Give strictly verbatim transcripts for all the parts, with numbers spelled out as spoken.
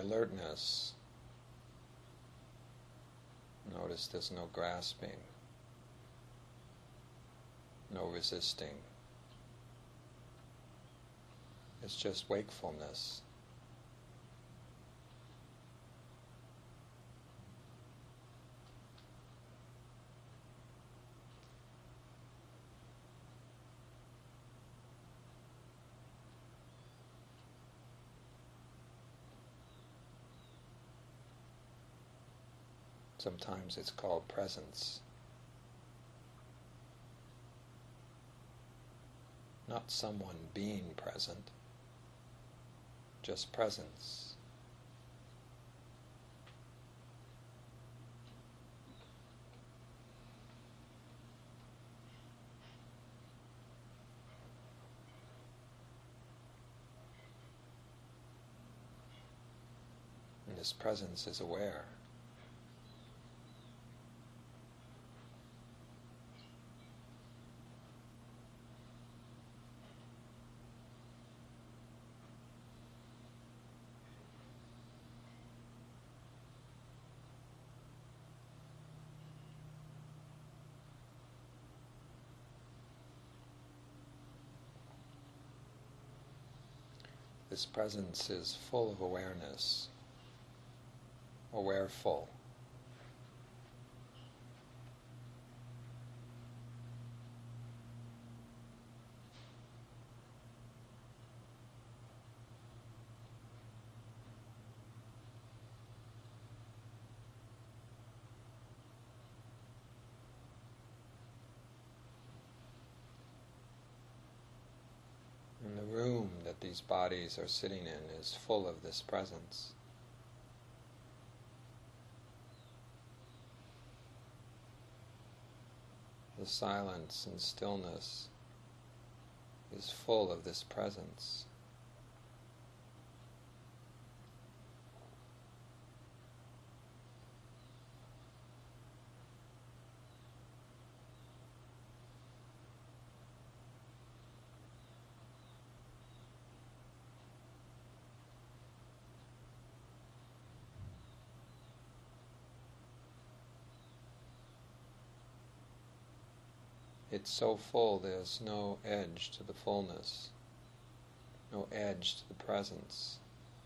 alertness. Notice there's no grasping, no resisting. It's just wakefulness. Sometimes it's called presence. Not someone being present, just presence. And this presence is aware. This presence is full of awareness, awareful. And the room that these bodies are sitting in is full of this presence. The silence and stillness is full of this presence. It's so full there's no edge to the fullness, no edge to the presence.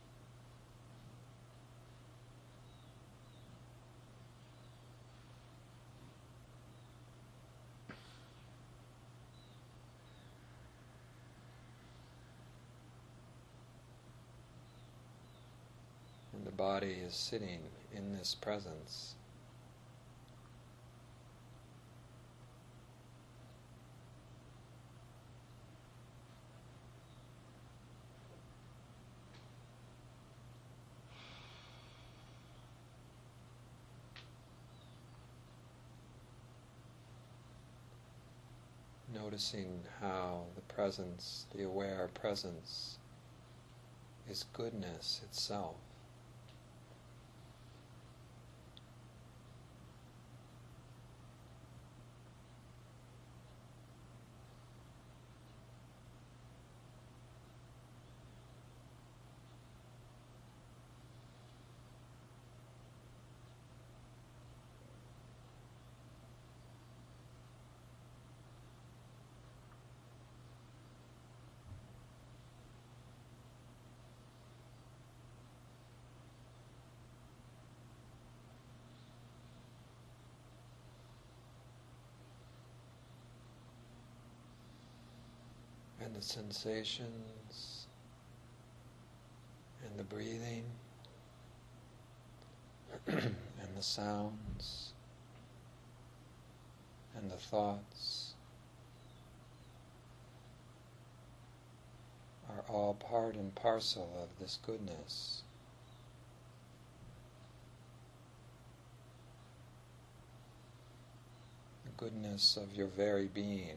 And the body is sitting in this presence. Noticing how the presence, the aware presence, is goodness itself. And the sensations and the breathing and the sounds and the thoughts are all part and parcel of this goodness. The goodness of your very being.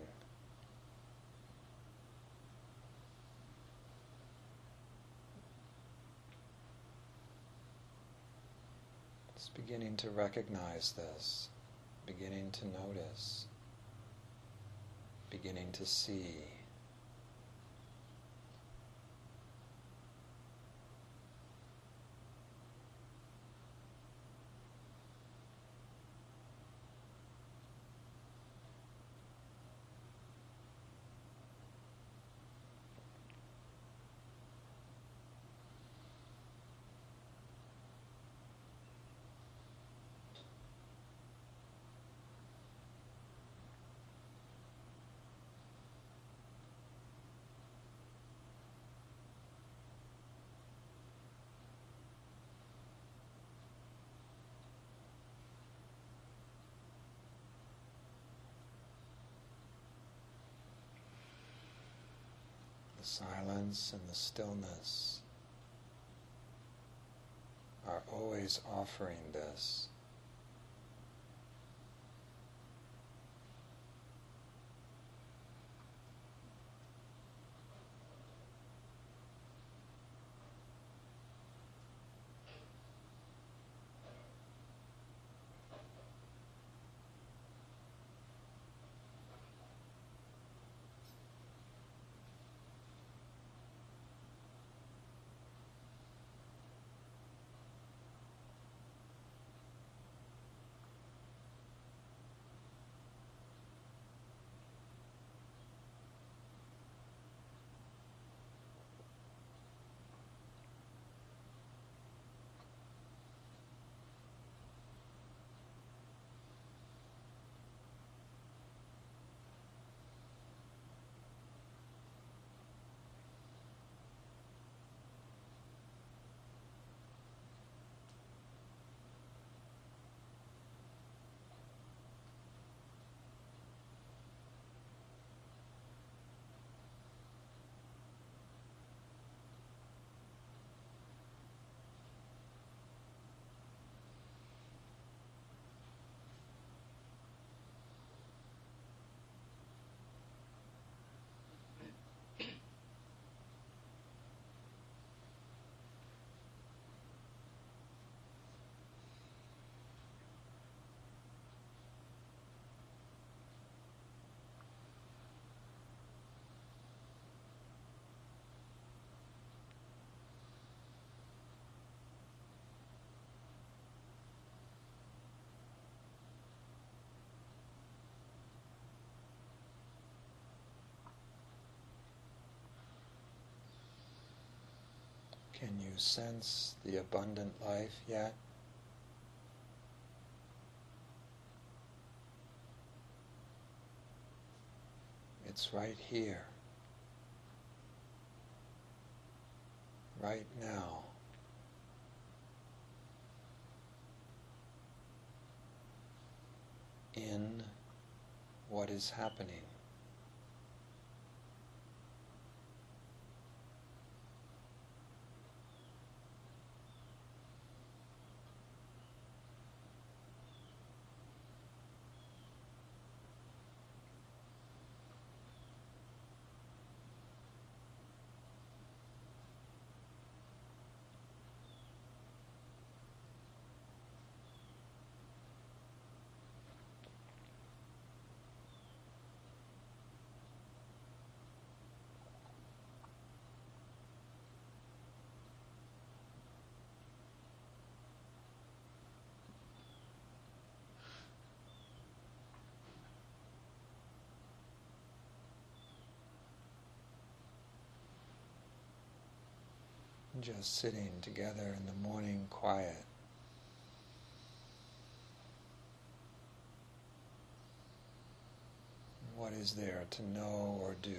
Beginning to recognize this, beginning to notice, beginning to see. silence and the stillness are always offering this. Can you sense the abundant life yet? It's right here, right now. In what is happening. Just sitting together in the morning quiet. What is there to know or do?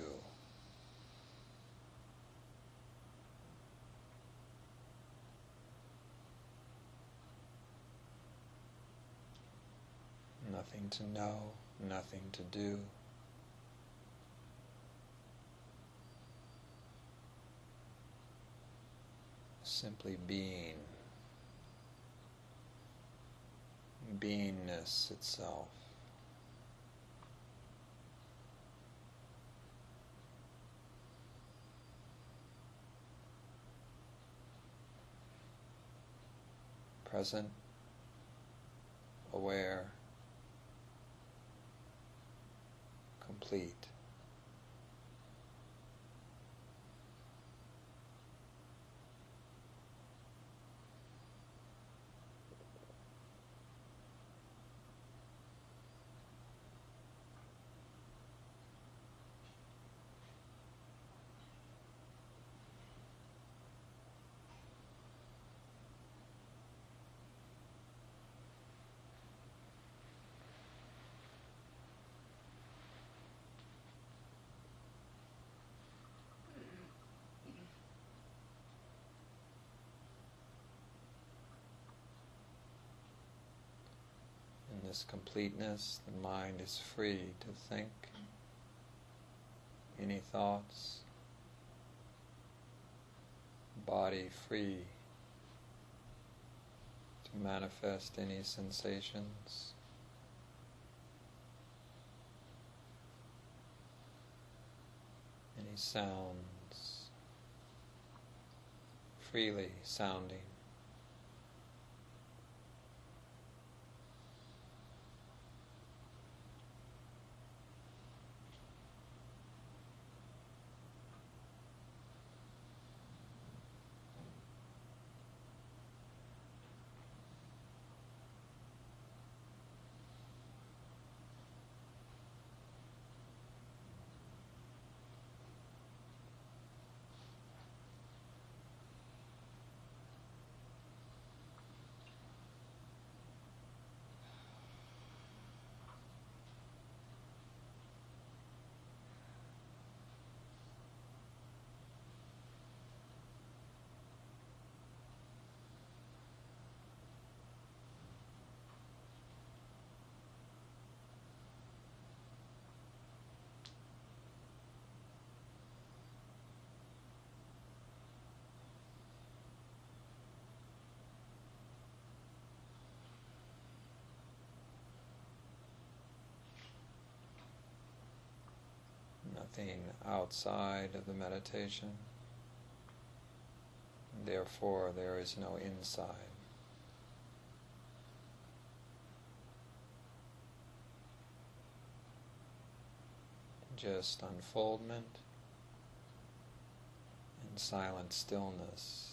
Nothing to know, nothing to do. Simply being, beingness itself. Present, aware, complete. In this completeness, the mind is free to think any thoughts, body free to manifest any sensations, any sounds, freely sounding. Nothing outside of the meditation. Therefore, there is no inside. Just unfoldment and silent stillness.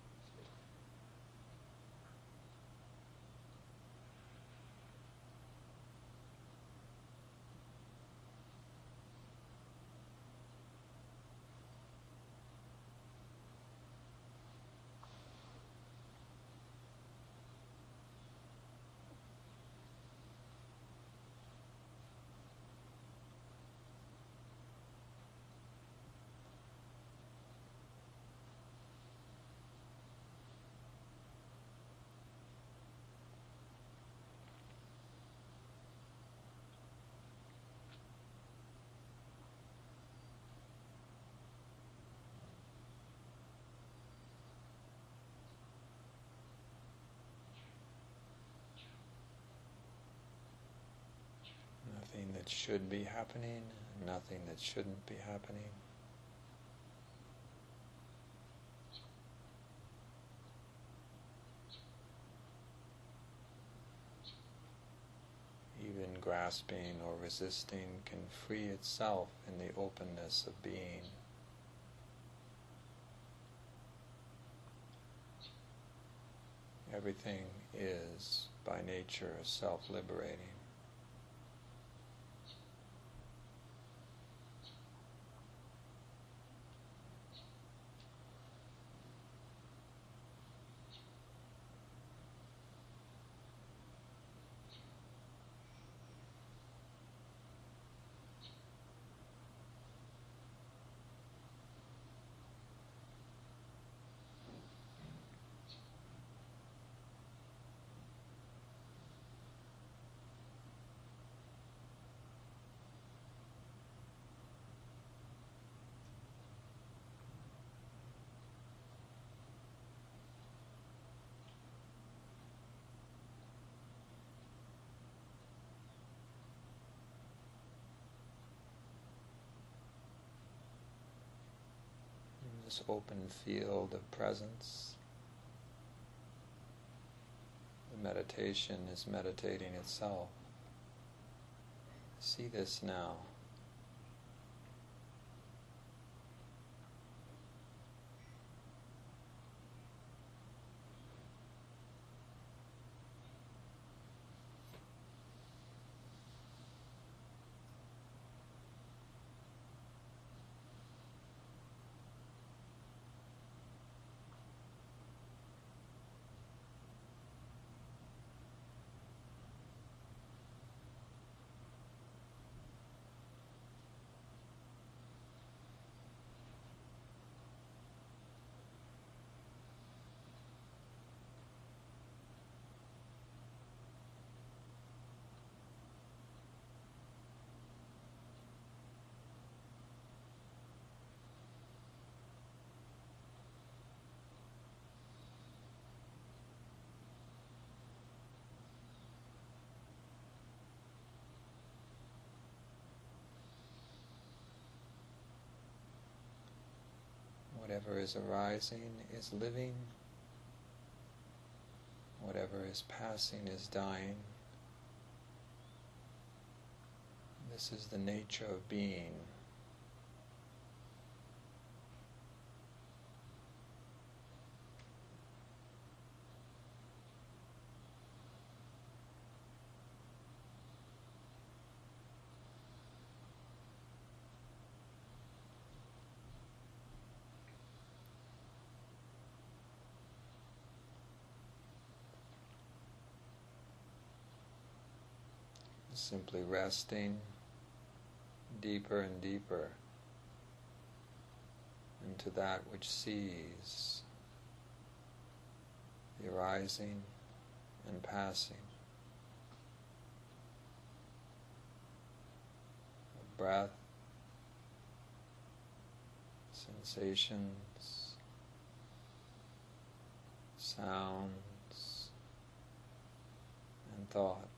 Nothing that should be happening, nothing that shouldn't be happening. Even grasping or resisting can free itself in the openness of being. Everything is, by nature, self-liberating. This open field of presence. The meditation is meditating itself. See this now. Whatever is arising is living. Whatever is passing is dying. This is the nature of being. Simply resting deeper and deeper into that which sees the arising and passing of breath, sensations, sounds, and thought.